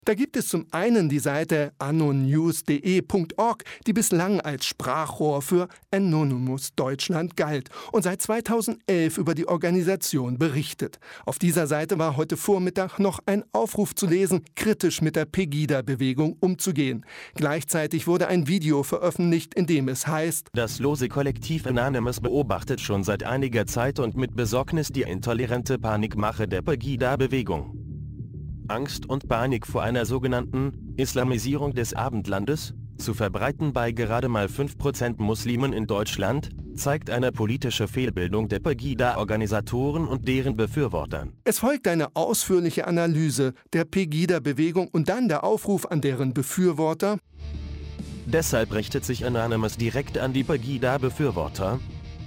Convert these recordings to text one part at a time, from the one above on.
Da gibt es zum einen die Seite anonnews.de.org, die bislang als Sprachrohr für Anonymous Deutschland galt und seit 2011 über die Organisation berichtet. Auf dieser Seite war heute Vormittag noch ein Aufruf zu lesen, kritisch mit der Pegida-Bewegung umzugehen. Gleichzeitig wurde ein Video veröffentlicht, in dem es heißt: Das lose Kollektiv Anonymous beobachtet schon seit einiger Zeit und mit Besorgnis die intolerante Panikmache der Pegida-Bewegung. Angst und Panik vor einer sogenannten Islamisierung des Abendlandes, zu verbreiten bei gerade mal 5% Muslimen in Deutschland, zeigt eine politische Fehlbildung der Pegida-Organisatoren und deren Befürwortern. Es folgt eine ausführliche Analyse der Pegida-Bewegung und dann der Aufruf an deren Befürworter. Deshalb richtet sich Anonymous direkt an die Pegida-Befürworter.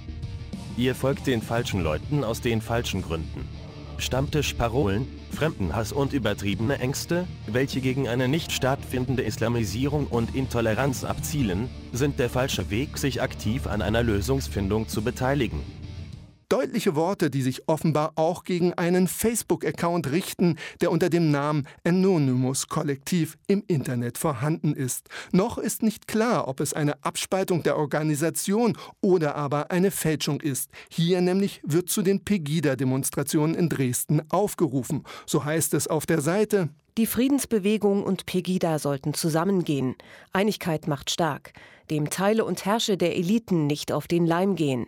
Ihr folgt den falschen Leuten aus den falschen Gründen. Stammtischparolen, Fremdenhass und übertriebene Ängste, welche gegen eine nicht stattfindende Islamisierung und Intoleranz abzielen, sind der falsche Weg, sich aktiv an einer Lösungsfindung zu beteiligen. Deutliche Worte, die sich offenbar auch gegen einen Facebook-Account richten, der unter dem Namen Anonymous Kollektiv im Internet vorhanden ist. Noch ist nicht klar, ob es eine Abspaltung der Organisation oder aber eine Fälschung ist. Hier nämlich wird zu den Pegida-Demonstrationen in Dresden aufgerufen. So heißt es auf der Seite: Die Friedensbewegung und Pegida sollten zusammengehen. Einigkeit macht stark. Dem Teile und Herrsche der Eliten nicht auf den Leim gehen.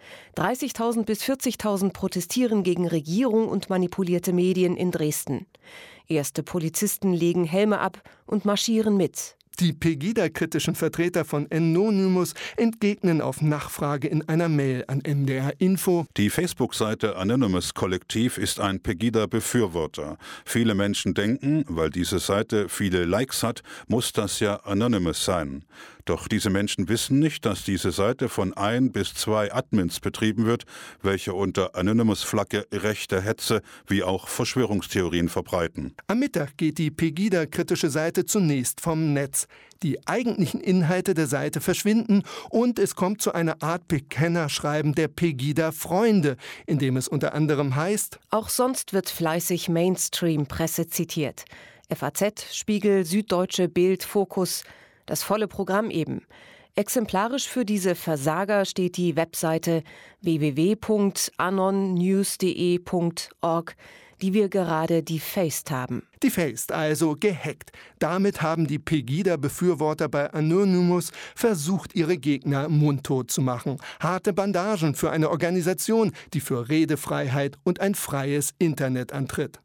30.000 bis 40.000 protestieren gegen Regierung und manipulierte Medien in Dresden. Erste Polizisten legen Helme ab und marschieren mit. Die Pegida-kritischen Vertreter von Anonymous entgegnen auf Nachfrage in einer Mail an NDR Info: Die Facebook-Seite Anonymous Kollektiv ist ein Pegida-Befürworter. Viele Menschen denken, weil diese Seite viele Likes hat, muss das ja Anonymous sein. Doch diese Menschen wissen nicht, dass diese Seite von 1 bis 2 Admins betrieben wird, welche unter Anonymous-Flagge rechte Hetze wie auch Verschwörungstheorien verbreiten. Am Mittag geht die Pegida-kritische Seite zunächst vom Netz. Die eigentlichen Inhalte der Seite verschwinden und es kommt zu einer Art Bekennerschreiben der Pegida-Freunde, in dem es unter anderem heißt: Auch sonst wird fleißig Mainstream-Presse zitiert. FAZ, Spiegel, Süddeutsche, Bild, Fokus, das volle Programm eben. Exemplarisch für diese Versager steht die Webseite www.anonnews.de.org, die wir gerade defaced haben. Defaced, also gehackt. Damit haben die Pegida-Befürworter bei Anonymous versucht, ihre Gegner mundtot zu machen. Harte Bandagen für eine Organisation, die für Redefreiheit und ein freies Internet antritt.